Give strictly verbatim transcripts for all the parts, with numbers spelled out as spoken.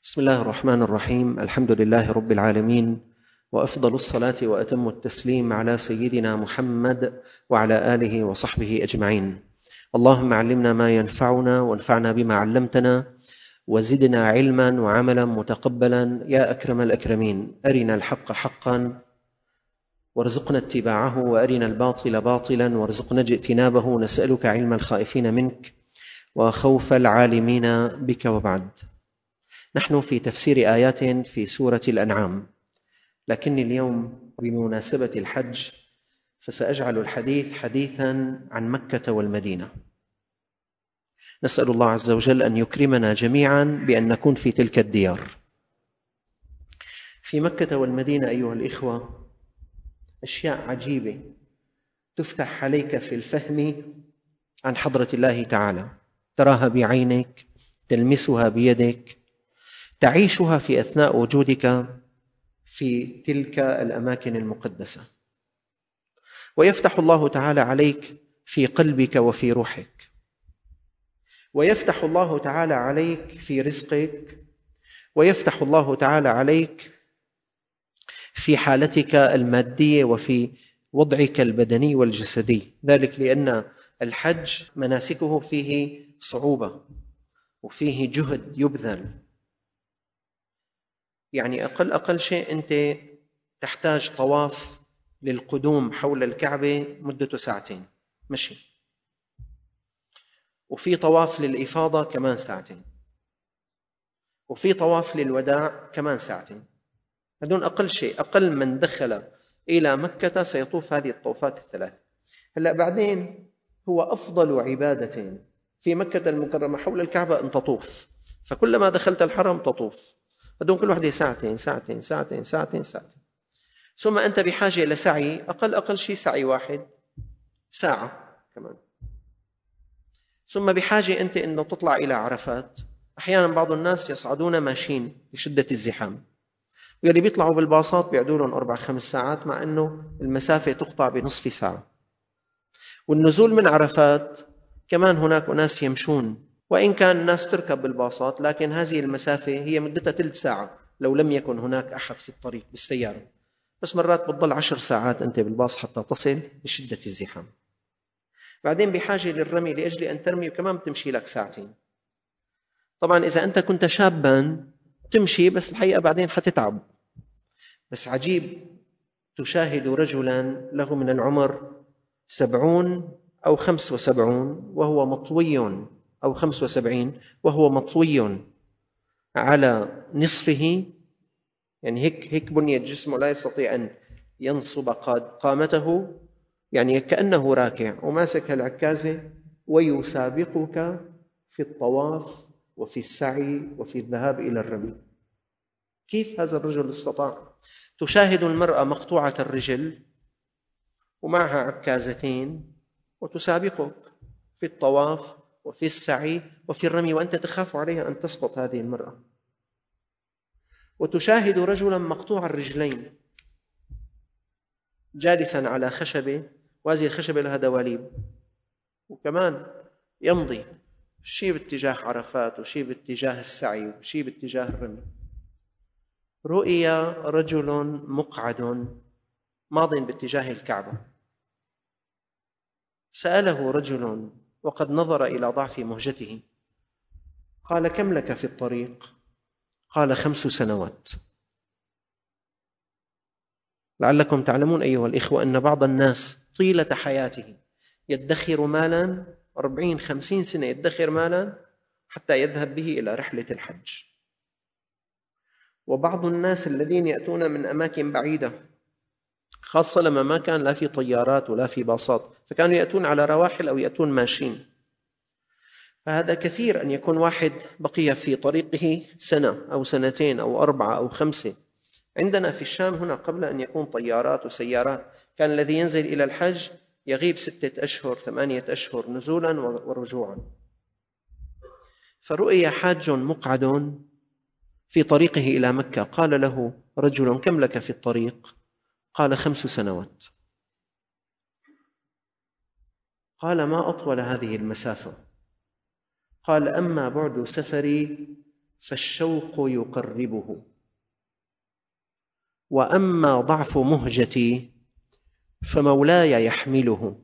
بسم الله الرحمن الرحيم. الحمد لله رب العالمين، وأفضل الصلاة وأتم التسليم على سيدنا محمد وعلى آله وصحبه أجمعين. اللهم علمنا ما ينفعنا وانفعنا بما علمتنا وزدنا علما وعملا متقبلا يا أكرم الأكرمين. أرنا الحق حقا وارزقنا اتباعه، وأرنا الباطل باطلا وارزقنا اجتنابه. نسألك علم الخائفين منك وخوف العالمين بك. وبعد، نحن في تفسير آيات في سورة الأنعام، لكني اليوم بمناسبة الحج فسأجعل الحديث حديثا عن مكة والمدينة. نسأل الله عز وجل أن يكرمنا جميعا بأن نكون في تلك الديار. في مكة والمدينة أيها الإخوة أشياء عجيبة تفتح عليك في الفهم عن حضرة الله تعالى، تراها بعينك، تلمسها بيدك، تعيشها في أثناء وجودك في تلك الأماكن المقدسة، ويفتح الله تعالى عليك في قلبك وفي روحك، ويفتح الله تعالى عليك في رزقك، ويفتح الله تعالى عليك في حالتك المادية وفي وضعك البدني والجسدي. ذلك لأن الحج مناسكه فيه صعوبة وفيه جهد يبذل. يعني أقل أقل شيء أنت تحتاج طواف للقدوم حول الكعبة مدته ساعتين مشي، وفي طواف للإفاضة كمان ساعتين، وفي طواف للوداع كمان ساعتين. هذون أقل شيء، أقل من دخل إلى مكة سيطوف هذه الطوفات الثلاث. هلأ بعدين هو أفضل عبادة في مكة المكرمة حول الكعبة أن تطوف، فكلما دخلت الحرم تطوف. هذون كل واحدة ساعتين ساعتين ساعتين ساعتين ساعتين. ثم أنت بحاجة إلى سعي، أقل أقل شيء سعي واحد ساعة كمان. ثم بحاجة أنت أنه تطلع إلى عرفات. أحيانا بعض الناس يصعدون ماشين لشدة الزحام، واللي بيطلعوا بالباصات بيعدوا لهم أربع خمس ساعات، مع أنه المسافة تقطع بنصف ساعة. والنزول من عرفات كمان هناك أناس يمشون، وإن كان الناس تركب بالباصات، لكن هذه المسافة هي مدتها ثلث ساعة لو لم يكن هناك أحد في الطريق بالسيارة، بس مرات بتضل عشر ساعات أنت بالباص حتى تصل بشدة الزحام. بعدين بحاجة للرمي لأجل أن ترمي، وكمان بتمشي لك ساعتين. طبعا إذا أنت كنت شابا تمشي، بس الحقيقة بعدين حتتعب. بس عجيب، تشاهد رجلا له من العمر سبعون أو خمس وسبعون وهو مطوي، أو خمس وسبعين وهو مطوي على نصفه، يعني هيك هيك بنية جسمه لا يستطيع أن ينصب قامته، يعني كأنه راكع وماسك العكازة، ويسابقك في الطواف وفي السعي وفي الذهاب إلى الرمي. كيف هذا الرجل استطاع؟ تشاهد المرأة مقطوعة الرجل ومعها عكازتين وتسابقك في الطواف وفي السعي وفي الرمي، وأنت تخاف عليها أن تسقط هذه المرأة. وتشاهد رجلا مقطوع الرجلين جالسا على خشبة، وهذه الخشبة لها دواليب، وكمان يمضي شيء باتجاه عرفات وشيء باتجاه السعي وشيء باتجاه الرمي. رؤيا رجل مقعد ماض باتجاه الكعبة. سأله رجل وقد نظر إلى ضعف مهجته، قال: كم لك في الطريق؟ قال: خمس سنوات. لعلكم تعلمون أيها الإخوة أن بعض الناس طيلة حياته يدخر مالا، أربعين خمسين سنة يدخر مالا حتى يذهب به إلى رحلة الحج. وبعض الناس الذين يأتون من أماكن بعيدة، خاصة لما ما كان لا في طيارات ولا في باصات، فكانوا يأتون على رواحل أو يأتون ماشين. فهذا كثير أن يكون واحد بقي في طريقه سنة أو سنتين أو أربعة أو خمسة. عندنا في الشام هنا قبل أن يكون طيارات وسيارات، كان الذي ينزل إلى الحج يغيب ستة أشهر ثمانية أشهر نزولا ورجوعا. فرؤي حاج مقعد في طريقه إلى مكة، قال له رجل: كم لك في الطريق؟ قال: خمس سنوات. قال: ما أطول هذه المسافة؟ قال: أما بعد سفري فالشوق يقربه، وأما ضعف مهجتي فمولاي يحمله.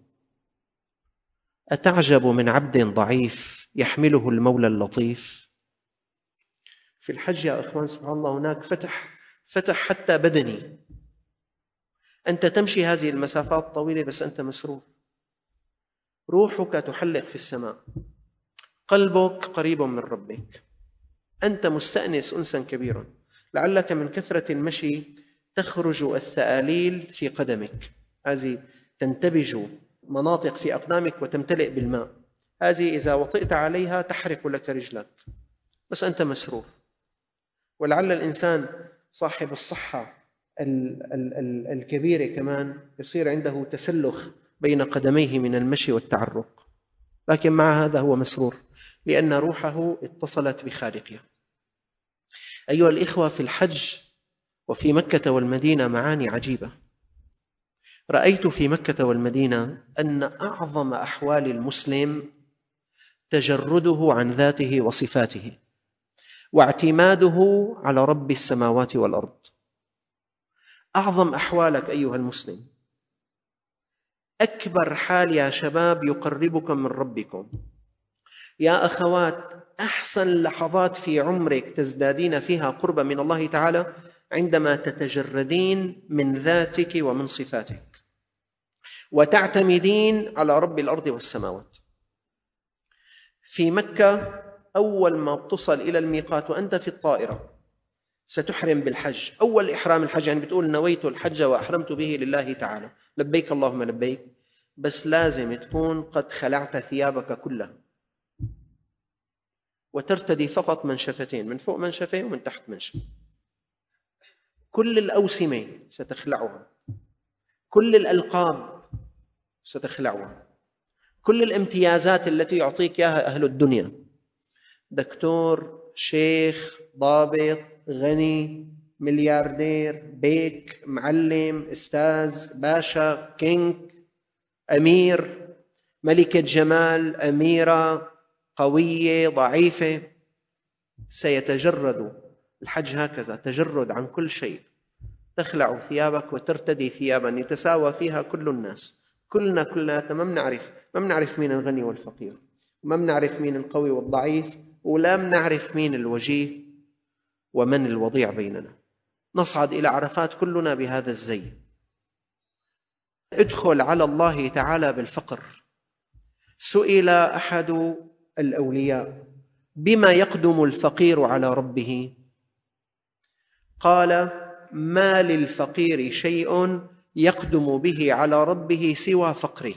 أتعجب من عبد ضعيف يحمله المولى اللطيف. في الحج يا أخوان سبحان الله هناك فتح فتح حتى بدني. أنت تمشي هذه المسافات الطويلة بس أنت مسرور، روحك تحلق في السماء، قلبك قريب من ربك، أنت مستأنس أنسا كبيرا. لعلك من كثرة المشي تخرج الثآليل في قدمك، هذه تنتبج مناطق في أقدامك وتمتلئ بالماء، هذه إذا وطئت عليها تحرق لك رجلك، بس أنت مسرور. ولعل الإنسان صاحب الصحة الكبيرة كمان يصير عنده تسلخ بين قدميه من المشي والتعرق، لكن مع هذا هو مسرور لأن روحه اتصلت بخالقها. أيها الإخوة، في الحج وفي مكة والمدينة معاني عجيبة. رأيت في مكة والمدينة أن أعظم أحوال المسلم تجرده عن ذاته وصفاته واعتماده على رب السماوات والأرض. أعظم أحوالك أيها المسلم، أكبر حال يا شباب يقربكم من ربكم. يا أخوات، أحسن لحظات في عمرك تزدادين فيها قربا من الله تعالى عندما تتجردين من ذاتك ومن صفاتك وتعتمدين على رب الأرض والسماوات. في مكة أول ما بتصل إلى الميقات وأنت في الطائرة ستحرم بالحج، أول إحرام الحج، يعني بتقول نويت الحج وأحرمت به لله تعالى، لبيك اللهم لبيك، بس لازم تكون قد خلعت ثيابك كلها وترتدي فقط منشفتين، من فوق منشفة ومن تحت منشفة. كل الأوسمة ستخلعها، كل الألقاب ستخلعها، كل الامتيازات التي يعطيك إياها أهل الدنيا، دكتور، شيخ، ضابط، غني، ملياردير، بيك، معلم، أستاذ، باشا، كينج، أمير، ملكة جمال، أميرة، قوية، ضعيفة، سيتجرد الحج هكذا، تجرد عن كل شيء. تخلع ثيابك وترتدي ثيابا يتساوى فيها كل الناس، كلنا كلنا ما بنعرف ما بنعرف مين الغني والفقير، ما بنعرف مين القوي والضعيف، ولا بنعرف مين الوجيه ومن الوضيع بيننا. نصعد إلى عرفات كلنا بهذا الزي. ادخل على الله تعالى بالفقر. سئل أحد الأولياء بما يقدم الفقير على ربه؟ قال: ما للفقير شيء يقدم به على ربه سوى فقره.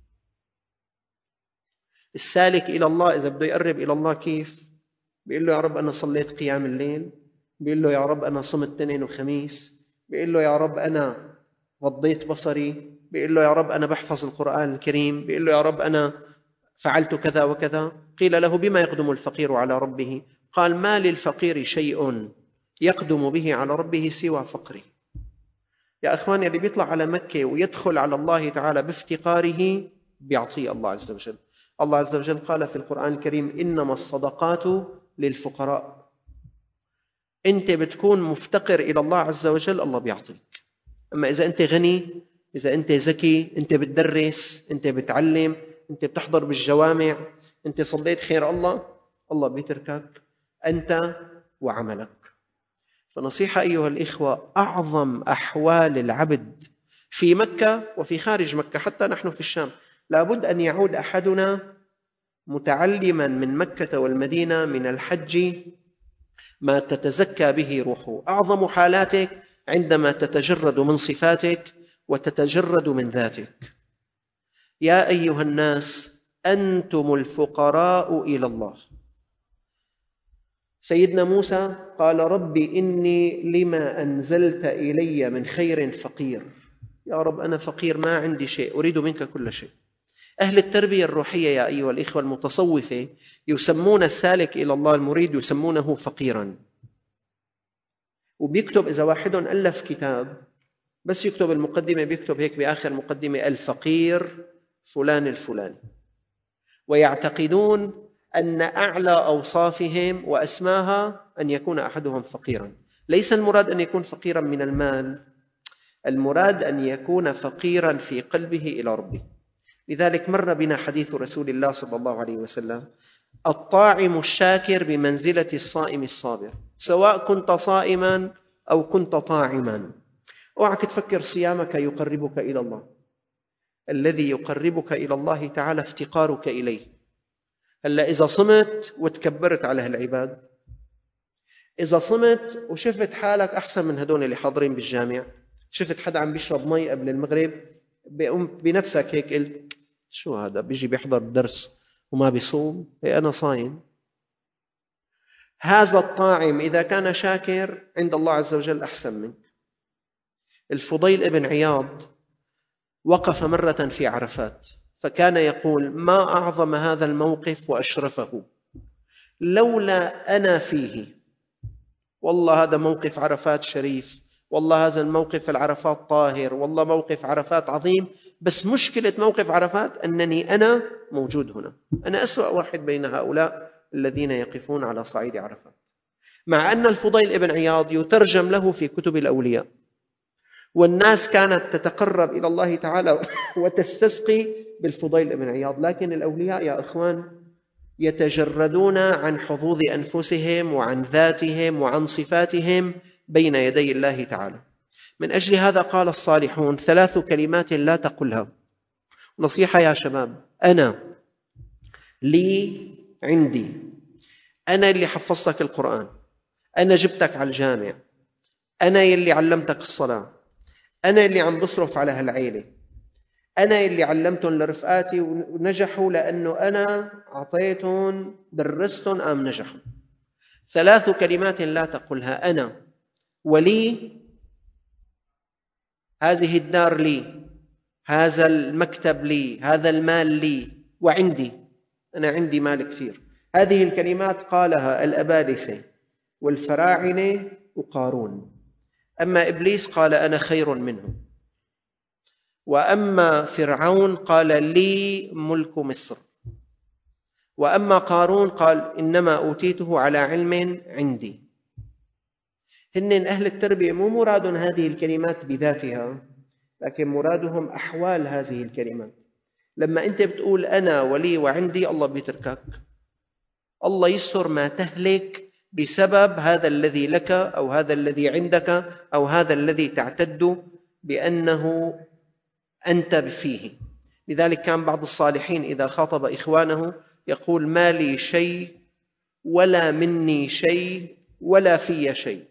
السالك إلى الله إذا بده يقرب إلى الله كيف؟ بيقول له يا رب أنا صليت قيام الليل، بيقول له يا رب أنا صمت اثنين وخميس، بيقول له يا رب أنا غضيت بصري، بيقول له يا رب أنا بحفظ القرآن الكريم، بيقول له يا رب أنا فعلت كذا وكذا. قيل له بما يقدم الفقير على ربه؟ قال: ما للفقير شيء يقدم به على ربه سوى فقره. يا أخواني، اللي بيطلع على مكة ويدخل على الله تعالى بافتقاره بيعطيه الله عز وجل. الله عز وجل قال في القرآن الكريم: إنما الصدقات للفقراء. أنت بتكون مفتقر إلى الله عز وجل، الله بيعطيك. أما إذا أنت غني، إذا أنت ذكي، أنت بتدرس، أنت بتعلم، أنت بتحضر بالجوامع، أنت صليت خير الله، الله بيتركك أنت وعملك. فنصيحة أيها الإخوة، أعظم أحوال العبد في مكة وفي خارج مكة، حتى نحن في الشام، لابد أن يعود أحدنا متعلما من مكة والمدينة من الحج ما تتزكى به روحه. أعظم حالاتك عندما تتجرد من صفاتك وتتجرد من ذاتك. يا أيها الناس، أنتم الفقراء إلى الله. سيدنا موسى قال: ربي إني لما أنزلت إلي من خير فقير. يا رب أنا فقير، ما عندي شيء، أريد منك كل شيء. أهل التربية الروحية يا أيها الإخوة المتصوفة يسمون السالك إلى الله المريد يسمونه فقيرا. وبيكتب إذا واحد ألف كتاب بس يكتب المقدمة، بيكتب هيك بآخر مقدمة: الفقير فلان الفلاني، ويعتقدون أن أعلى أوصافهم وأسماها أن يكون أحدهم فقيرا. ليس المراد أن يكون فقيرا من المال، المراد أن يكون فقيرا في قلبه إلى ربه. لذلك مر بنا حديث رسول الله صلى الله عليه وسلم: الطاعم الشاكر بمنزلة الصائم الصابر، سواء كنت صائما أو كنت طاعما. اوعك تفكر صيامك يقربك إلى الله، الذي يقربك إلى الله تعالى افتقارك إليه. هلا إذا صمت وتكبرت على هالعباد، إذا صمت وشفت حالك أحسن من هدول اللي حاضرين بالجامع، شفت حدا عم بيشرب مي قبل المغرب، بنفسك هيك قلت شو هذا بيجي بيحضر درس وما بيصوم، إيه أنا صايم. هذا الطاعم إذا كان شاكر عند الله عز وجل أحسن منك. الفضيل ابن عياض وقف مرة في عرفات فكان يقول: ما أعظم هذا الموقف وأشرفه، لولا أنا فيه. والله هذا موقف عرفات شريف، والله هذا الموقف العرفات طاهر، والله موقف عرفات عظيم، بس مشكلة موقف عرفات أنني أنا موجود هنا، أنا أسوأ واحد بين هؤلاء الذين يقفون على صعيد عرفات. مع أن الفضيل ابن عياض يترجم له في كتب الأولياء، والناس كانت تتقرب إلى الله تعالى وتستسقي بالفضيل ابن عياض، لكن الأولياء يا إخوان يتجردون عن حظوظ أنفسهم وعن ذاتهم وعن صفاتهم بين يدي الله تعالى. من أجل هذا قال الصالحون: ثلاث كلمات لا تقلها. نصيحة يا شباب: أنا، لي، عندي. أنا اللي حفظتك القرآن، أنا جبتك على الجامع، أنا اللي علمتك الصلاة، أنا اللي عم بصرف على هالعيلة، أنا اللي علمتهم لرفقاتي ونجحوا لأنه أنا أعطيتهم درستهم أم نجحوا. ثلاث كلمات لا تقلها: أنا، ولي، هذه الدار لي، هذا المكتب لي، هذا المال لي، وعندي، أنا عندي مال كثير. هذه الكلمات قالها الأبالسة والفراعنة وقارون. أما إبليس قال: أنا خير منه. وأما فرعون قال: لي ملك مصر. وأما قارون قال: إنما أوتيته على علم عندي. هن أهل التربية مو مرادهم هذه الكلمات بذاتها، لكن مرادهم أحوال هذه الكلمات. لما أنت بتقول أنا ولي وعندي، الله بيتركك، الله يستر ما تهلك بسبب هذا الذي لك أو هذا الذي عندك أو هذا الذي تعتد بأنه أنت فيه. لذلك كان بعض الصالحين إذا خاطب إخوانه يقول: ما لي شيء ولا مني شيء ولا في شيء.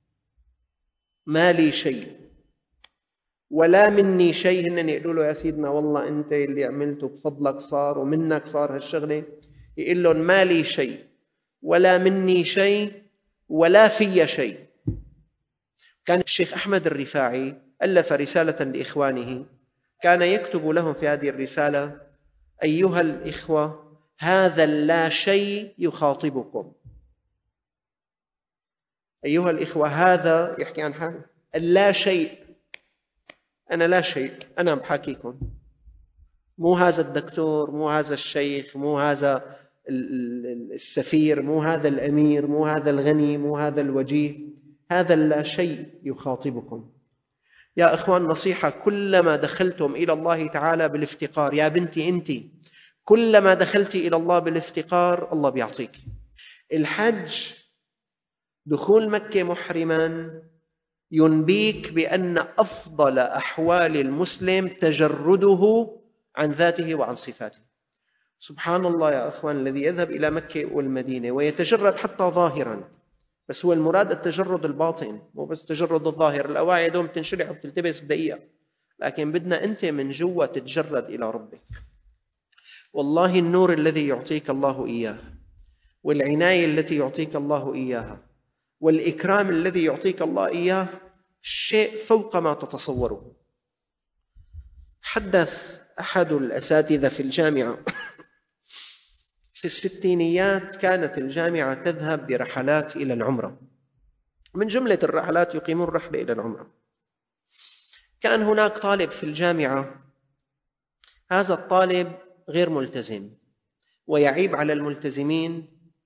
ما لي شيء ولا مني شيء. هن يقولوا له: يا سيدنا والله أنت اللي عملته بفضلك صار ومنك صار هالشغلة. يقول لهم: ما لي شيء ولا مني شيء ولا في شيء. كان الشيخ أحمد الرفاعي ألف رسالة لإخوانه، كان يكتب لهم في هذه الرسالة: أيها الإخوة، هذا اللا شيء يخاطبكم. أيها الإخوة، هذا يحكي عن حاله، اللا شيء، أنا لا شيء، أنا بحاكيكم، مو هذا الدكتور، مو هذا الشيخ، مو هذا السفير، مو هذا الأمير، مو هذا الغني، مو هذا الوجيه، هذا اللا شيء يخاطبكم. يا إخوان، نصيحة: كلما دخلتم إلى الله تعالى بالافتقار، يا بنتي أنت كلما دخلت إلى الله بالافتقار الله بيعطيك. الحج، دخول مكة محرما، ينبيك بأن أفضل أحوال المسلم تجرده عن ذاته وعن صفاته. سبحان الله يا أخوان، الذي يذهب إلى مكة والمدينة ويتجرد حتى ظاهرا، بس هو المراد التجرد الباطن، مو بس تجرد الظاهر. الأواعي دوم تنشلع وبتلتبس بدقيقة، لكن بدنا أنت من جوا تتجرد إلى ربك. والله النور الذي يعطيك الله إياه، والعناية التي يعطيك الله إياها، والإكرام الذي يعطيك الله إياه شيء فوق ما تتصوره. حدث أحد الأساتذة في الجامعة في الستينيات، كانت الجامعة تذهب برحلات إلى العمرة، من جملة الرحلات يقيمون رحلة إلى العمرة. كان هناك طالب في الجامعة، هذا الطالب غير ملتزم، ويعيب على الملتزمين،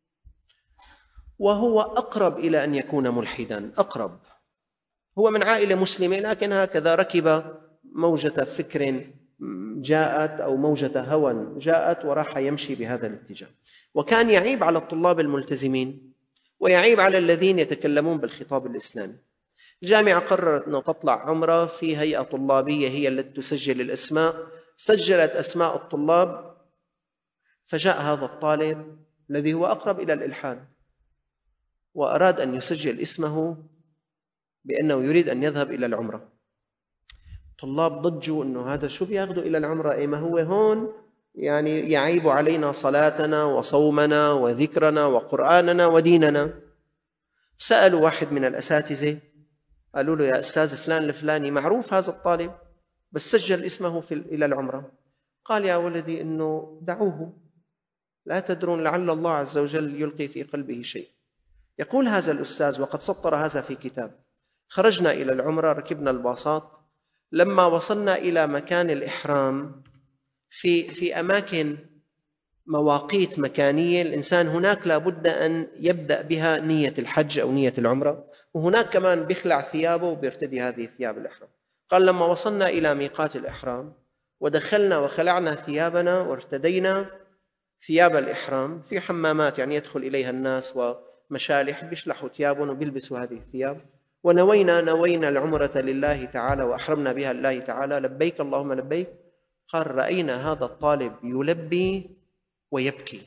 وهو أقرب إلى أن يكون ملحدا. أقرب، هو من عائلة مسلمة، لكن هكذا ركب موجة فكر جاءت أو موجة هوى جاءت وراح يمشي بهذا الاتجاه. وكان يعيب على الطلاب الملتزمين ويعيب على الذين يتكلمون بالخطاب الإسلامي. الجامعة قررت أن تطلع عمرة في هيئة طلابية هي التي تسجل الأسماء، سجلت أسماء الطلاب، فجاء هذا الطالب الذي هو أقرب إلى الإلحاد وأراد أن يسجل اسمه بأنه يريد أن يذهب إلى العمرة. طلاب ضجوا أنه هذا شو بياخذوا إلى العمرة؟ إيه ما هو هون يعني يعيب علينا صلاتنا وصومنا وذكرنا وقرآننا وديننا. سألوا واحد من الأساتذة، قالوا له: يا أستاذ فلان الفلاني، معروف هذا الطالب بس سجل اسمه في إلى العمرة. قال: يا ولدي إنه دعوه، لا تدرون لعل الله عز وجل يلقي في قلبه شيء. يقول هذا الأستاذ وقد سطر هذا في كتاب: خرجنا إلى العمرة، ركبنا الباصات، لما وصلنا إلى مكان الإحرام في في أماكن مواقيت مكانية الإنسان هناك لابد أن يبدأ بها نية الحج أو نية العمرة، وهناك كمان بيخلع ثيابه وبيرتدي هذه ثياب الإحرام. قال: لما وصلنا إلى ميقات الإحرام ودخلنا وخلعنا ثيابنا وارتدينا ثياب الإحرام في حمامات يعني يدخل إليها الناس ومشالح بيشلحوا ثيابهم وبيلبسوا هذه الثياب، ونوينا نوينا العمرة لله تعالى وأحرمنا بها لله تعالى، لبيك اللهم لبيك. قال: رأينا هذا الطالب يلبي ويبكي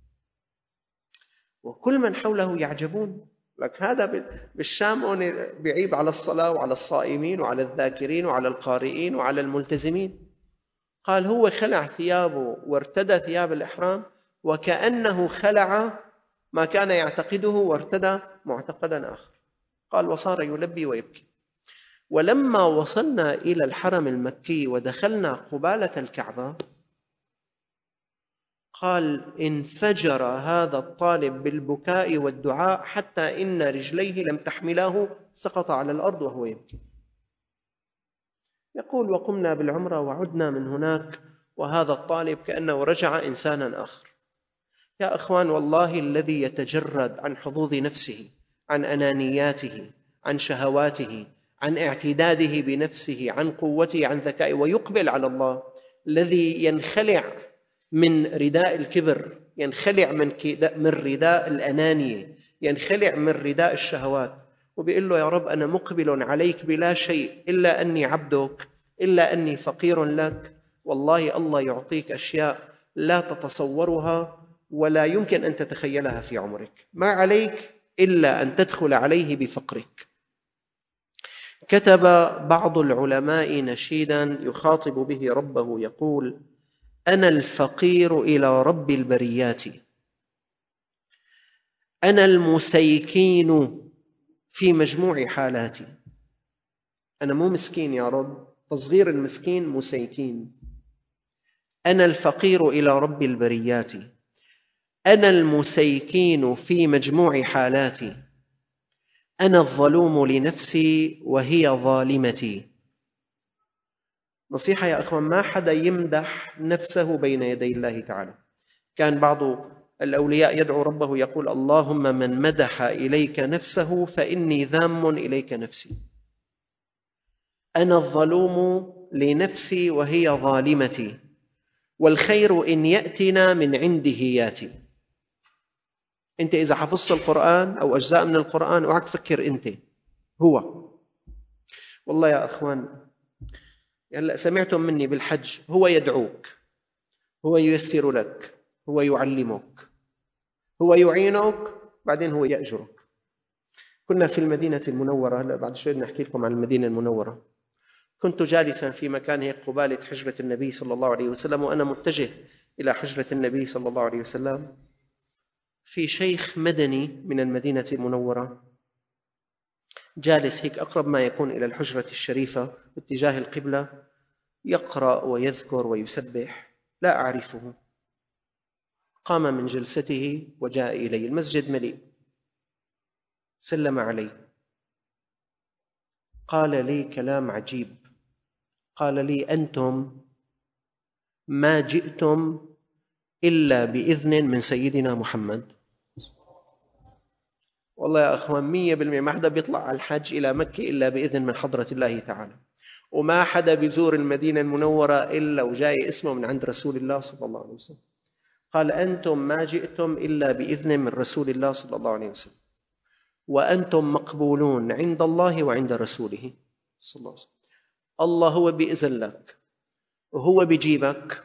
وكل من حوله يعجبون. لك هذا بالشام بيعيب على الصلاة وعلى الصائمين وعلى الذاكرين وعلى القارئين وعلى الملتزمين. قال: هو خلع ثيابه وارتدى ثياب الإحرام وكأنه خلع ما كان يعتقده وارتدى معتقدا آخر. قال: وصار يلبي ويبكي. ولما وصلنا إلى الحرم المكي ودخلنا قبالة الكعبة، قال: انفجر هذا الطالب بالبكاء والدعاء حتى إن رجليه لم تحملاه، سقط على الأرض وهو يبكي. يقول: وقمنا بالعمرة وعدنا من هناك وهذا الطالب كأنه رجع إنسانا آخر. يا أخوان، والله الذي يتجرد عن حظوظ نفسه، عن أنانياته، عن شهواته، عن اعتداده بنفسه، عن قوته، عن ذكائه، ويقبل على الله، الذي ينخلع من رداء الكبر، ينخلع من من رداء الأنانية، ينخلع من رداء الشهوات، وبيقول له: يا رب أنا مقبل عليك بلا شيء إلا أني عبدك، إلا أني فقير لك. والله الله يعطيك أشياء لا تتصورها ولا يمكن أن تتخيلها في عمرك، ما عليك إلا أن تدخل عليه بفقرك. كتب بعض العلماء نشيدا يخاطب به ربه يقول: أنا الفقير إلى رب البريات، أنا المسيكين في مجموع حالاتي. أنا مو مسكين يا رب، تصغير المسكين مسيكين. أنا الفقير إلى رب البريات، أنا المسيكين في مجموع حالاتي، أنا الظلوم لنفسي وهي ظالمتي. نصيحة يا أخوان، ما حدا يمدح نفسه بين يدي الله تعالى. كان بعض الأولياء يدعو ربه يقول: اللهم من مدح إليك نفسه فإني ذام إليك نفسي، أنا الظلوم لنفسي وهي ظالمتي، والخير إن يأتنا من عنده ياتي. أنت إذا حفظت القرآن أو أجزاء من القرآن اوعك تفكر أنت، هو. والله يا أخوان، هلأ سمعتم مني بالحج، هو يدعوك، هو ييسر لك، هو يعلمك، هو يعينك، بعدين هو يأجرك. كنا في المدينة المنورة، هلأ بعد شوي نحكي لكم عن المدينة المنورة. كنت جالسا في مكان هيك قبالة حجرة النبي صلى الله عليه وسلم، وأنا متجه إلى حجرة النبي صلى الله عليه وسلم. في شيخ مدني من المدينة المنورة جالس هيك أقرب ما يكون إلى الحجرة الشريفة باتجاه القبلة، يقرأ ويذكر ويسبح، لا أعرفه. قام من جلسته وجاء إلي، المسجد مليء، سلم علي، قال لي كلام عجيب. قال لي: أنتم ما جئتم إلا بإذن من سيدنا محمد. والله يا أخوان مية بالمية ما حدا بيطلع على الحج إلى مكة إلا بإذن من حضرة الله تعالى، وما حدا بيزور المدينة المنورة إلا وجاي اسمه من عند رسول الله صلى الله عليه وسلم. قال أنتم ما جئتم إلا بإذن من رسول الله صلى الله عليه وسلم، وأنتم مقبولون عند الله وعند رسوله صلى الله عليه وسلم. الله هو بإذن لك وهو بيجيبك.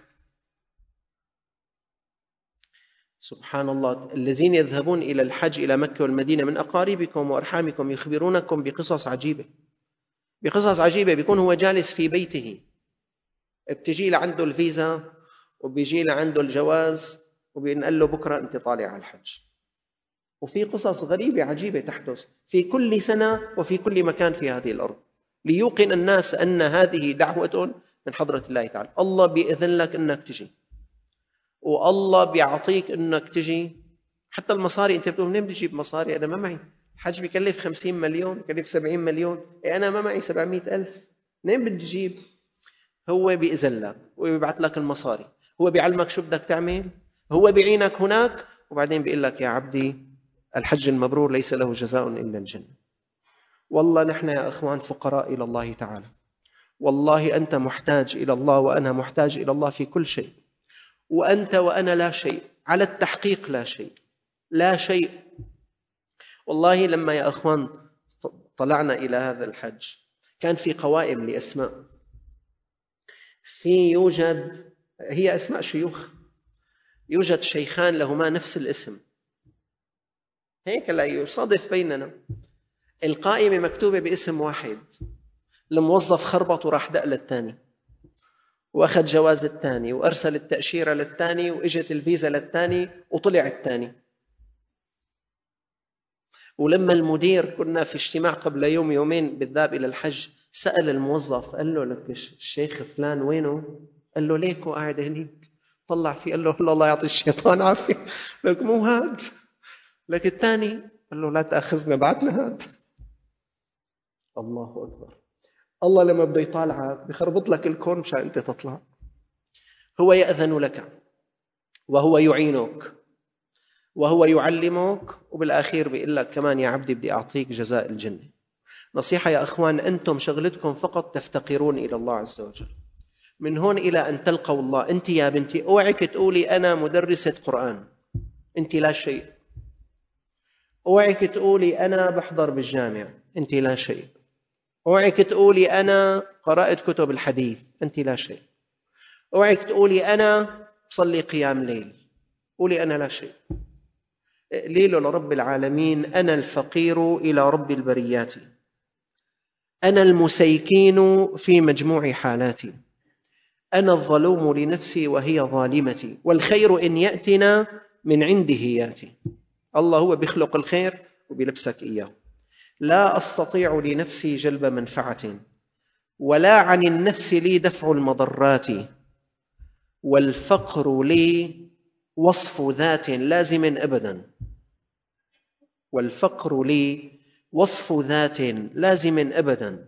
سبحان الله. الذين يذهبون إلى الحج إلى مكة والمدينة من أقاربكم وأرحامكم يخبرونكم بقصص عجيبة، بقصص عجيبة. بيكون هو جالس في بيته، بتجي لعنده الفيزا وبيجي لعنده الجواز وبينقل له بكرة أنت طالع على الحج. وفي قصص غريبة عجيبة تحدث في كل سنة وفي كل مكان في هذه الأرض، ليوقن الناس أن هذه دعوة من حضرة الله تعالى. الله بإذن لك أنك تجي، والله بيعطيك أنك تجي. حتى المصاري، أنت بتقول منين بدي أجيب مصاري؟ أنا ما معي. الحج بيكلف خمسين مليون، بيكلف سبعين مليون، إيه أنا ما معي سبعمائة ألف، منين بدي أجيب؟ هو بإذن لك ويبعث لك المصاري، هو بيعلمك شو بدك تعمل، هو بيعينك هناك، وبعدين بيقول لك يا عبدي الحج المبرور ليس له جزاء إلا الجنة. والله نحن يا أخوان فقراء إلى الله تعالى، والله أنت محتاج إلى الله وأنا محتاج إلى الله في كل شيء، وأنت وأنا لا شيء، على التحقيق لا شيء، لا شيء. والله لما يا أخوان طلعنا إلى هذا الحج كان في قوائم لأسماء، في يوجد هي أسماء شيوخ، يوجد شيخان لهما نفس الاسم، هيك لا يصادف بيننا. القائمة مكتوبة باسم واحد، الموظف خربط وراح دق للثاني وأخذ جواز الثاني وأرسل التأشيرة للثاني وإجت الفيزا للثاني وطلع الثاني. ولما المدير كنا في اجتماع قبل يوم يومين بالذهاب إلى الحج، سأل الموظف قال له لك الشيخ فلان وينه؟ قال له ليكو قاعد هنيك. طلع فيه قال له الله يعطي الشيطان عافية، لك مو هاد. لك الثاني قال له لا تأخذنا بعدنا هاد. الله أكبر. الله لما بده يطالعك بخربط لك الكون مشان أنت تطلع. هو يأذن لك وهو يعينك وهو يعلمك، وبالأخير بيقول لك كمان يا عبدي بدي أعطيك جزاء الجنة. نصيحة يا أخوان، أنتم شغلتكم فقط تفتقرون إلى الله عز وجل. من هون إلى أن تلقوا الله، أنت يا بنتي اوعك تقولي أنا مدرسة قرآن، أنت لا شيء. اوعك تقولي أنا بحضر بالجامع، أنت لا شيء. اوعك تقولي أنا قرأت كتب الحديث، أنت لا شيء. اوعك تقولي أنا بصلي قيام ليل، قولي أنا لا شيء. ليل لرب العالمين، أنا الفقير إلى رب البريات، أنا المسيكين في مجموع حالاتي، أنا الظلوم لنفسي وهي ظالمتي، والخير إن يأتنا من عنده يأتي. الله هو بيخلق الخير وبيلبسك إياه. لا أستطيع لنفسي جلب منفعة، ولا عن النفس لي دفع المضرات، والفقر لي وصف ذات لازم أبدا، والفقر لي وصف ذات لازم أبدا،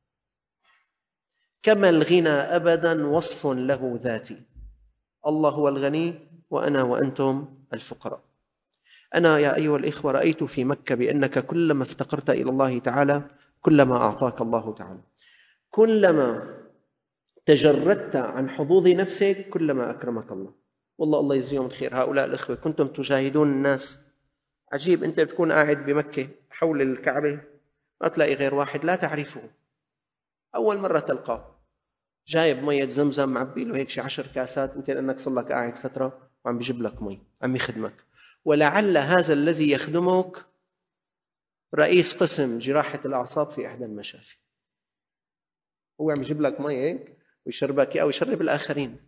كما الغنى أبدا وصف له ذاتي. الله هو الغني وأنا وأنتم الفقراء. أنا يا أيها الإخوة رأيت في مكة بأنك كلما افتقرت إلى الله تعالى كلما أعطاك الله تعالى، كلما تجردت عن حظوظ نفسك كلما أكرمك الله. والله الله يجزيهم الخير هؤلاء الإخوة، كنتم تجاهدون الناس. عجيب، أنت بتكون قاعد بمكة حول الكعبة ما تلاقي غير واحد لا تعرفه، أول مرة تلقاه جايب مية زمزم معبي له هيك شي عشر كاسات، أنت لأنك صار لك قاعد فترة وعم بيجيب لك مي، عم يخدمك. ولعل هذا الذي يخدمك رئيس قسم جراحة الأعصاب في إحدى المشافي، هو عم يجيب لك مي هيك ويشربك أو يشرب الآخرين.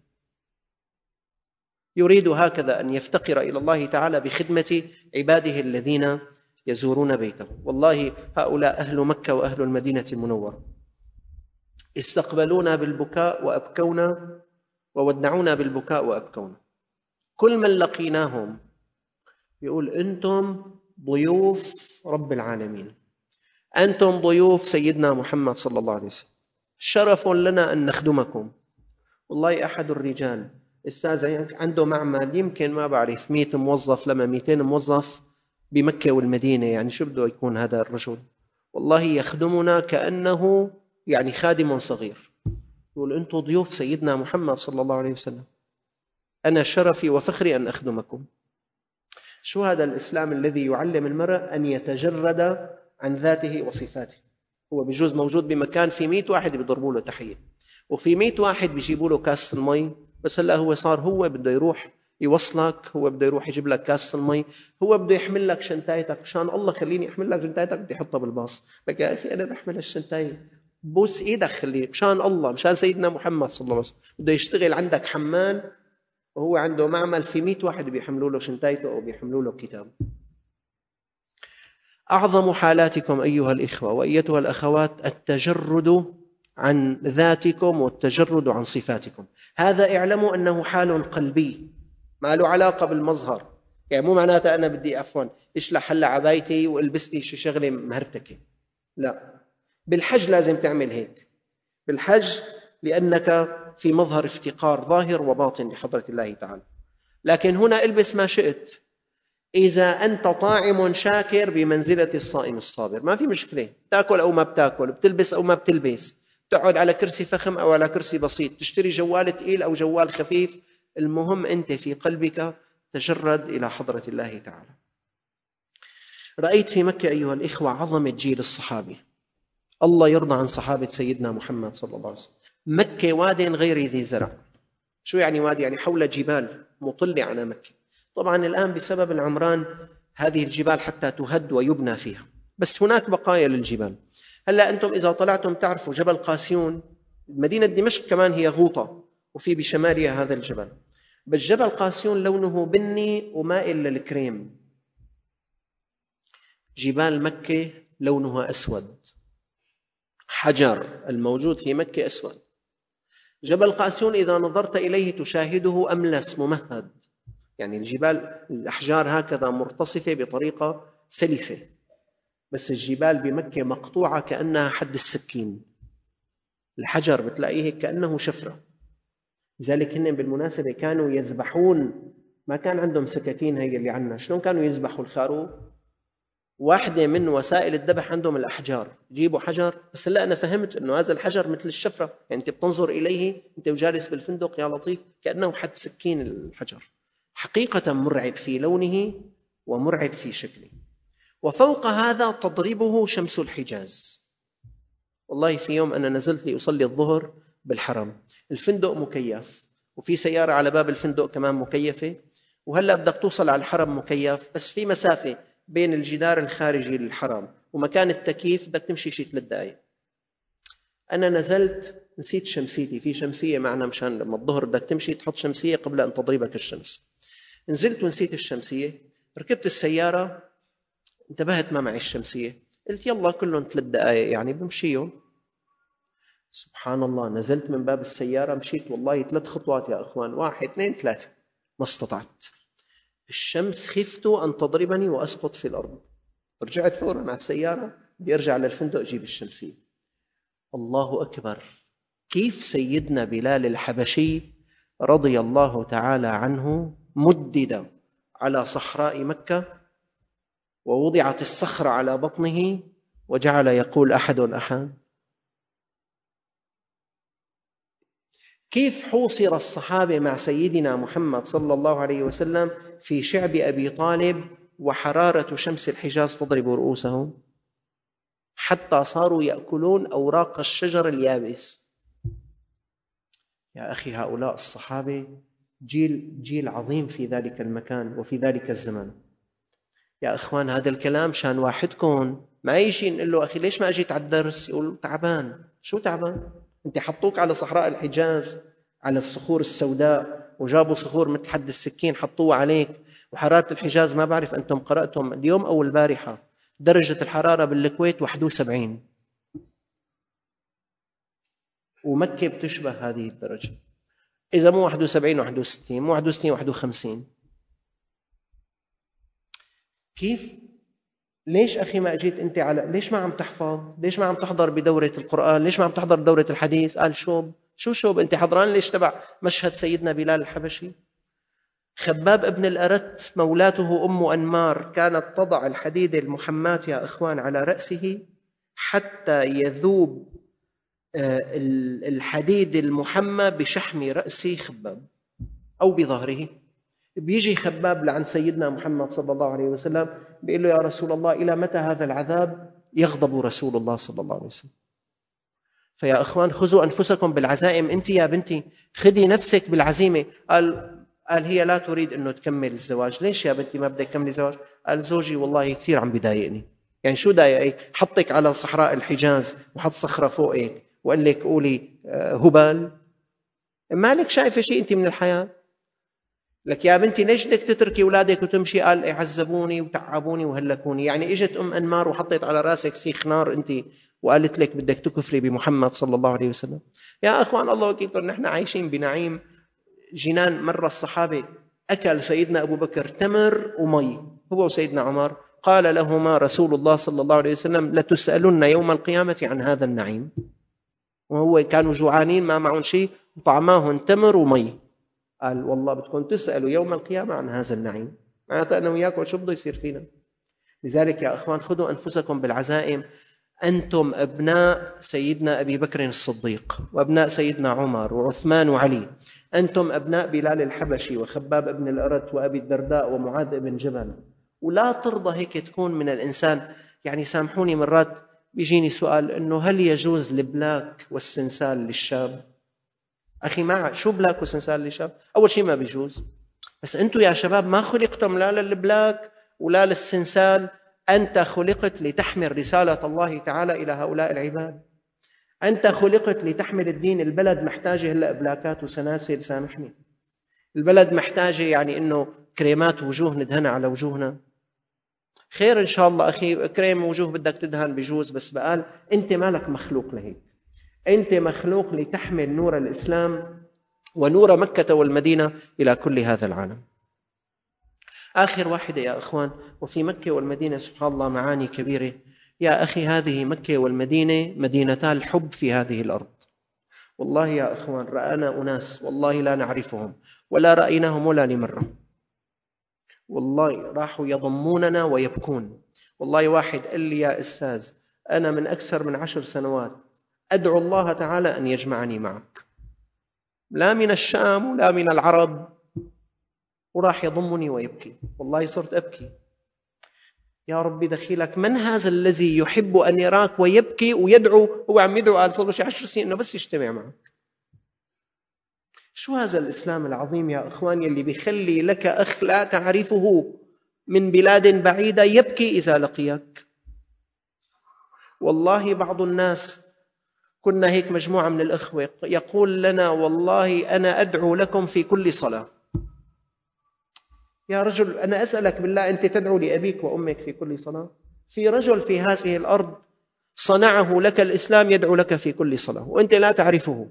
يريد هكذا أن يفتقر إلى الله تعالى بخدمة عباده الذين يزورون بيته. والله هؤلاء أهل مكة وأهل المدينة المنورة استقبلونا بالبكاء وأبكونا، وودعونا بالبكاء وأبكونا. كل من لقيناهم يقول أنتم ضيوف رب العالمين، أنتم ضيوف سيدنا محمد صلى الله عليه وسلم، شرف لنا أن نخدمكم. والله أحد الرجال أستاذ عنده معمل يمكن ما بعرف مئة موظف لما مئتين موظف بمكة والمدينة، يعني شو بده يكون هذا الرجل؟ والله يخدمنا كأنه يعني خادم صغير. يقول أنتم ضيوف سيدنا محمد صلى الله عليه وسلم، أنا شرفي وفخري أن أخدمكم. شو هذا الإسلام الذي يعلم المرء أن يتجرد عن ذاته وصفاته؟ هو بجوز موجود بمكان في مئة واحد بيضربوا له تحية، وفي مئة واحد بيجيبوا له كاس المي، بس هلا هو صار هو بده يروح يوصلك، هو بده يروح يجيب لك كاس المي، هو بده يحمل لك شنطايتك. مشان الله خليني احمل لك شنطايتك، بدي احطها بالباص. لك يا اخي انا بحمل الشنطايه، بوس ايدك خليه، مشان الله، مشان سيدنا محمد صلى الله عليه وسلم. بده يشتغل عندك حمال وهو عنده معمل في مئة واحد بيحملوا له شنطايته او بيحملوا له كتاب. أعظم حالاتكم أيها الإخوة وأيتها الأخوات التجرد عن ذاتكم والتجرد عن صفاتكم. هذا اعلموا أنه حال قلبي ما له علاقة بالمظهر، يعني مو معناته أنا بدي عفوا اشلح هلا عبايتي والبس لي شي شغلة مهرتكة، لا. بالحج لازم تعمل هيك، بالحج لأنك في مظهر افتقار ظاهر وباطن لحضرة الله تعالى. لكن هنا البس ما شئت، إذا أنت طاعم شاكر بمنزلة الصائم الصابر ما في مشكلة، تأكل أو ما بتأكل، بتلبس أو ما بتلبس، تقعد على كرسي فخم أو على كرسي بسيط، تشتري جوال تقيل أو جوال خفيف، المهم أنت في قلبك تجرد إلى حضرة الله تعالى. رأيت في مكة أيها الإخوة عظمة جيل الصحابة، الله يرضى عن صحابة سيدنا محمد صلى الله عليه وسلم. مكة واد غير ذي زرع. شو يعني وادي؟ يعني حول جبال مطلة على مكة. طبعا الآن بسبب العمران هذه الجبال حتى تهد ويبنى فيها، بس هناك بقايا للجبال. هلأ أنتم إذا طلعتم تعرفوا جبل قاسيون، مدينة دمشق كمان هي غوطة وفي بشمالها هذا الجبل، بس جبل قاسيون لونه بني ومائل للكريم. جبال مكة لونها أسود، حجر الموجود في مكة أسود. جبل قاسيون إذا نظرت إليه تشاهده أملس ممهد، يعني الجبال الأحجار هكذا مرتصفة بطريقة سلسة، بس الجبال بمكة مقطوعة كأنها حد السكين، الحجر بتلاقيه كأنه شفرة. لذلك هن بالمناسبة كانوا يذبحون، ما كان عندهم سكاكين هي اللي عنا. شلون كانوا يذبحوا الخروف؟ واحدة من وسائل الذبح عندهم الأحجار، جيبوا حجر. بس هلا أنا فهمت أنه هذا الحجر مثل الشفرة، يعني أنت بتنظر إليه أنت وجالس بالفندق يا لطيف كأنه حد سكين الحجر، حقيقة مرعب في لونه ومرعب في شكله. وفوق هذا تضربه شمس الحجاز. والله في يوم أنا نزلت لي أصلي الظهر بالحرم، الفندق مكيف وفي سيارة على باب الفندق كمان مكيفة، وهلأ بدك توصل على الحرم مكيف، بس في مسافة بين الجدار الخارجي للحرم ومكان التكييف بدك تمشي شي ثلاث دقائق. أنا نزلت نسيت شمسيتي، في شمسية معنا مشان لما الظهر بدك تمشي تحط شمسية قبل أن تضربك الشمس. نزلت ونسيت الشمسية، ركبت السيارة انتبهت ما معي الشمسية، قلت يلا كلهم ثلاث دقائق يعني بمشيهم. سبحان الله، نزلت من باب السيارة مشيت والله ثلاث خطوات يا أخوان، واحد اثنين ثلاثة، ما استطعت. الشمس خفت أن تضربني وأسقط في الأرض. رجعت فورا مع السيارة بدي أرجع للفندق أجيب الشمسية. الله أكبر. كيف سيدنا بلال الحبشي رضي الله تعالى عنه مدد على صحراء مكة ووضعت الصخرة على بطنه وجعل يقول أحد أحد. كيف حوصر الصحابة مع سيدنا محمد صلى الله عليه وسلم في شعب أبي طالب وحرارة شمس الحجاز تضرب رؤوسهم حتى صاروا يأكلون أوراق الشجر اليابس. يا أخي هؤلاء الصحابة جيل, جيل عظيم في ذلك المكان وفي ذلك الزمان. يا أخوان هذا الكلام شان واحدكم ما يجي نقول له أخي ليش ما أجيت على الدرس؟ يقول تعبان. شو تعبان؟ أنت حطوك على صحراء الحجاز على الصخور السوداء وجابوا صخور مثل حد السكين حطوها عليك، وحرارة الحجاز ما بعرف أنتم قرأتم اليوم أو البارحة درجة الحرارة بالكويت واحد وسبعين، ومكة بتشبه هذه الدرجة، إذا مو واحد وسبعين واحد وستين، مو واحد وستين واحد وخمسين. كيف؟ ليش أخي ما أجيت أنت على، ليش ما عم تحفظ؟ ليش ما عم تحضر بدورة القرآن؟ ليش ما عم تحضر بدورة الحديث؟ قال شوب شو شوب أنت حضران ليش تبع مشهد سيدنا بلال الحبشي؟ خباب ابن الأرت مولاته أم أنمار كانت تضع الحديد المحمات يا إخوان على رأسه حتى يذوب الحديد المحمى بشحم رأس خباب أو بظهره. بيجي خباب لعن سيدنا محمد صلى الله عليه وسلم بيقول له: يا رسول الله، إلى متى هذا العذاب؟ يغضب رسول الله صلى الله عليه وسلم. فيا إخوان، خذوا أنفسكم بالعزائم. أنت يا بنتي خذي نفسك بالعزيمة. قال قال هي لا تريد أنه تكمل الزواج. ليش يا بنتي ما بدك تكملي زواج؟ قال: زوجي والله كثير عم بيضايقني. يعني شو ضايقك؟ حطك على صحراء الحجاز وحط صخرة فوقك وقال لك قولي هبال؟ مالك شايفة شيء أنت من الحياة؟ لك يا بنتي ليش بدك تتركي أولادك وتمشي؟ قال: عذبوني وتعبوني وهلكوني. يعني إجت أم أنمار وحطت على راسك سيخ نار أنت وقالت لك بدك تكفري بمحمد صلى الله عليه وسلم. يا أخوان الله وكيلكم، نحن عايشين بنعيم جنان. مرة الصحابة أكل سيدنا أبو بكر تمر ومي هو وسيدنا عمر، قال لهما رسول الله صلى الله عليه وسلم: لتسألن يوم القيامة عن هذا النعيم. وهو كانوا جوعانين ما معهم شيء وطعماهم تمر ومي. قال: والله بدكم تسألوا يوم القيامة عن هذا النعيم. معناتها أنه وياكم شو بده يصير فينا؟ لذلك يا أخوان، خذوا أنفسكم بالعزائم. أنتم أبناء سيدنا أبي بكر الصديق وأبناء سيدنا عمر وعثمان وعلي. أنتم أبناء بلال الحبشي وخباب ابن الأرت وأبي الدرداء ومعاذ بن جبل. ولا ترضى هيك تكون من الإنسان. يعني سامحوني، مرات بيجيني سؤال إنه هل يجوز البلاك والسنسال للشاب؟ أخي، ما شو بلاك وسنسال للشاب؟ أول شيء ما بيجوز. بس أنتم يا شباب ما خلقتم لا للبلاك ولا للسنسال. أنت خلقت لتحمل رسالة الله تعالى إلى هؤلاء العباد. أنت خلقت لتحمل الدين. البلد محتاجة هلأ بلاكات وسناسل، سامحني. البلد محتاجة يعني إنه كريمات وجوه ندهنها على وجوهنا. خير إن شاء الله أخي، كريم وجوه بدك تدهن بجوز، بس بقال أنت مالك مخلوق لهيك. أنت مخلوق لتحمل نور الإسلام ونور مكة والمدينة إلى كل هذا العالم. آخر واحدة يا أخوان، وفي مكة والمدينة سبحان الله معاني كبيرة. يا أخي، هذه مكة والمدينة مدينتا الحب في هذه الأرض. والله يا أخوان، رأنا أناس والله لا نعرفهم ولا رأيناهم ولا لمرة، والله راحوا يضموننا ويبكون. والله واحد قال لي: يا أستاذ، أنا من أكثر من عشر سنوات أدعو الله تعالى أن يجمعني معك، لا من الشام ولا من العرب، وراح يضمني ويبكي. والله صرت أبكي. يا ربي دخيلك، من هذا الذي يحب أن يراك ويبكي ويدعو؟ هو عم يدعو قال صار شي عشر سنين إنه بس يجتمع معك. شو هذا الإسلام العظيم يا أخوان، يلي بيخلي لك أخ لا تعرفه من بلاد بعيدة يبكي إذا لقيك. والله بعض الناس، كنا هيك مجموعة من الأخوة، يقول لنا: والله أنا أدعو لكم في كل صلاة. يا رجل، أنا أسألك بالله، أنت تدعو لأبيك وأمك في كل صلاة؟ في رجل في هذه الأرض صنعه لك الإسلام يدعو لك في كل صلاة وأنت لا تعرفه.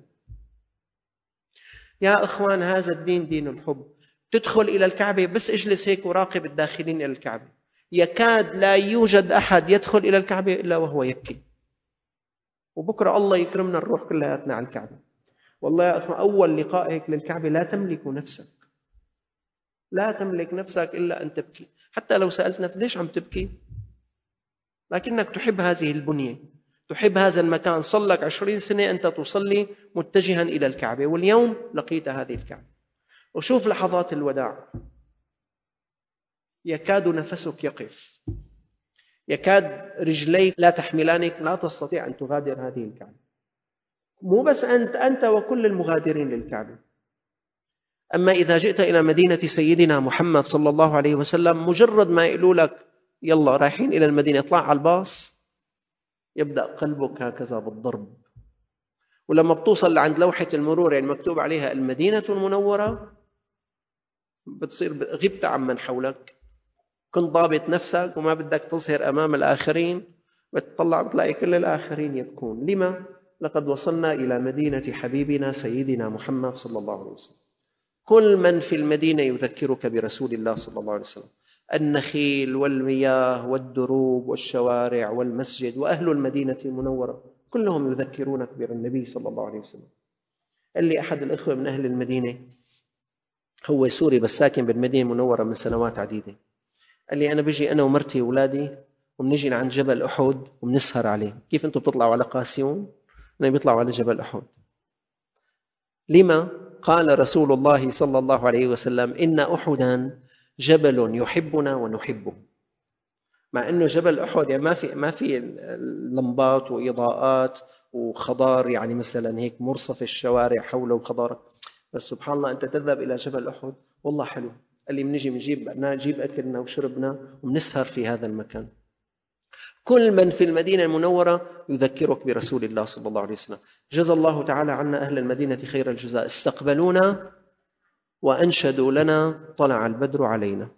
يا أخوان، هذا الدين دين الحب. تدخل إلى الكعبة بس اجلس هيك وراقب الداخلين إلى الكعبة، يكاد لا يوجد أحد يدخل إلى الكعبة إلا وهو يبكي. وبكرة الله يكرمنا نروح كلياتنا على الكعبة. والله يا أخوان، أول لقائك للكعبة لا تملك نفسك، لا تملك نفسك إلا أن تبكي. حتى لو سألت نفسك ليش عم تبكي، لكنك تحب هذه البنية، تحب هذا المكان. صلك عشرين سنة أنت تصلي متجها إلى الكعبة، واليوم لقيت هذه الكعبة. وشوف لحظات الوداع، يكاد نفسك يقف، يكاد رجليك لا تحملانك، لا تستطيع أن تغادر هذه الكعبة. مو بس أنت، أنت وكل المغادرين للكعبة. أما إذا جئت إلى مدينة سيدنا محمد صلى الله عليه وسلم، مجرد ما يقولوا لك يلا رايحين إلى المدينة، اطلع على الباص، يبدأ قلبك هكذا بالضرب. ولما بتوصل لعند لوحة المرور يعني مكتوب عليها المدينة المنورة، بتصير غبت عمن حولك، كنت ضابط نفسك وما بدك تظهر أمام الآخرين، بتطلع بتلاقي كل الآخرين يبكون. لما؟ لقد وصلنا إلى مدينة حبيبنا سيدنا محمد صلى الله عليه وسلم. كل من في المدينة يذكرك برسول الله صلى الله عليه وسلم. النخيل والمياه والدروب والشوارع والمسجد وأهل المدينة المنورة كلهم يذكرونك بالنبي صلى الله عليه وسلم. قال لي أحد الأخوة من أهل المدينة، هو سوري بس ساكن بالمدينة المنورة من سنوات عديدة، قال لي أنا بيجي أنا ومرتي وأولادي وبنجي عند جبل أحد وبنسهر عليه. كيف أنتم بتطلعوا على قاسيون؟ أنا بيطلعوا على جبل أحد. لما؟ قال رسول الله صلى الله عليه وسلم إن أحدا جبل يحبنا ونحبه. مع أنه جبل أحد يعني ما في ما في لمبات وإضاءات وخضار، يعني مثلا هيك مرصف الشوارع حوله خضار، بس سبحان الله أنت تذهب إلى جبل أحد والله حلو. قال لي بنجي بنجيب نجيب أكلنا وشربنا وبنسهر في هذا المكان. كل من في المدينة المنورة يذكرك برسول الله صلى الله عليه وسلم. جزا الله تعالى عنا أهل المدينة خير الجزاء، استقبلونا وأنشدوا لنا طلع البدر علينا.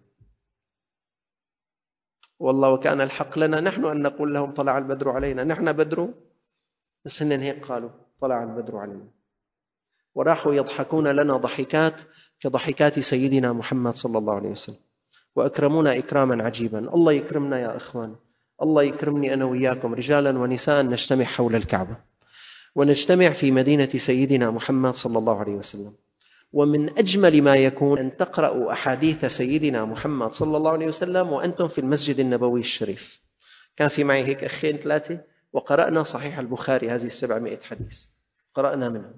والله وكان الحق لنا نحن أن نقول لهم طلع البدر علينا، نحن بدر، بس هن هيك قالوا طلع البدر علينا. وراحوا يضحكون لنا ضحكات كضحكات سيدنا محمد صلى الله عليه وسلم، وأكرمونا إكراما عجيبا. الله يكرمنا يا إخوان، الله يكرمني أنا وإياكم رجالا ونساء نجتمع حول الكعبة ونجتمع في مدينة سيدنا محمد صلى الله عليه وسلم. ومن أجمل ما يكون أن تقرأوا أحاديث سيدنا محمد صلى الله عليه وسلم وأنتم في المسجد النبوي الشريف. كان في معي هيك أخين ثلاثة وقرأنا صحيح البخاري، هذه السبعمائة حديث قرأنا منهم.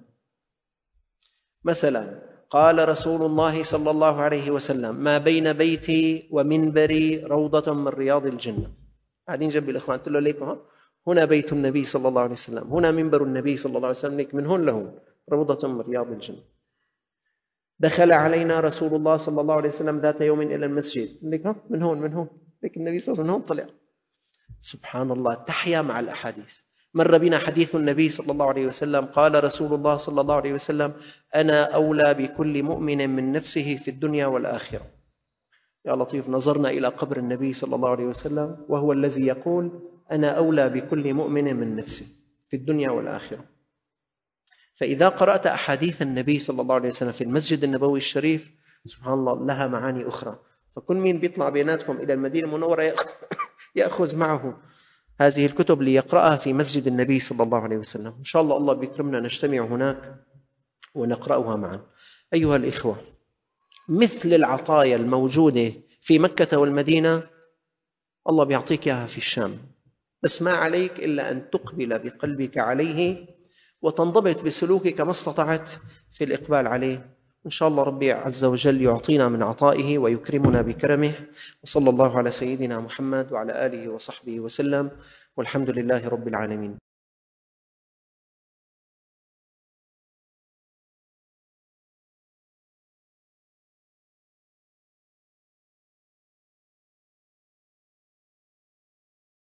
مثلا قال رسول الله صلى الله عليه وسلم ما بين بيتي ومنبري روضة من رياض الجنة. قاعدين جنب الإخوان قلت له ليكم هنا بيت النبي صلى الله عليه وسلم، هنا منبر النبي صلى الله عليه وسلم، من هون لهون روضة من رياض الجنة. دخل علينا رسول الله صلى الله عليه وسلم ذات يوم إلى المسجد، من هون من هون لك النبي صلى الله عليه وسلم هون طلع. سبحان الله، تحيا مع الأحاديث. مر بنا حديث النبي صلى الله عليه وسلم قال رسول الله صلى الله عليه وسلم أنا أولى بكل مؤمن من نفسه في الدنيا والآخرة. يا لطيف، نظرنا إلى قبر النبي صلى الله عليه وسلم وهو الذي يقول أنا أولى بكل مؤمن من نفسه في الدنيا والآخرة. فإذا قرأت أحاديث النبي صلى الله عليه وسلم في المسجد النبوي الشريف سبحان الله لها معاني أخرى. فكل مين بيطلع بيناتكم إلى المدينة المنورة يأخذ معه هذه الكتب ليقرأها في مسجد النبي صلى الله عليه وسلم. إن شاء الله الله بيكرمنا نجتمع هناك ونقرأها معا. أيها الإخوة، مثل العطايا الموجودة في مكة والمدينة الله بيعطيك إياها في الشام، بس ما عليك إلا أن تقبل بقلبك عليه وتنضبط بسلوكك ما استطعت في الإقبال عليه. إن شاء الله ربي عز وجل يعطينا من عطائه ويكرمنا بكرمه. وصلى الله على سيدنا محمد وعلى آله وصحبه وسلم، والحمد لله رب العالمين.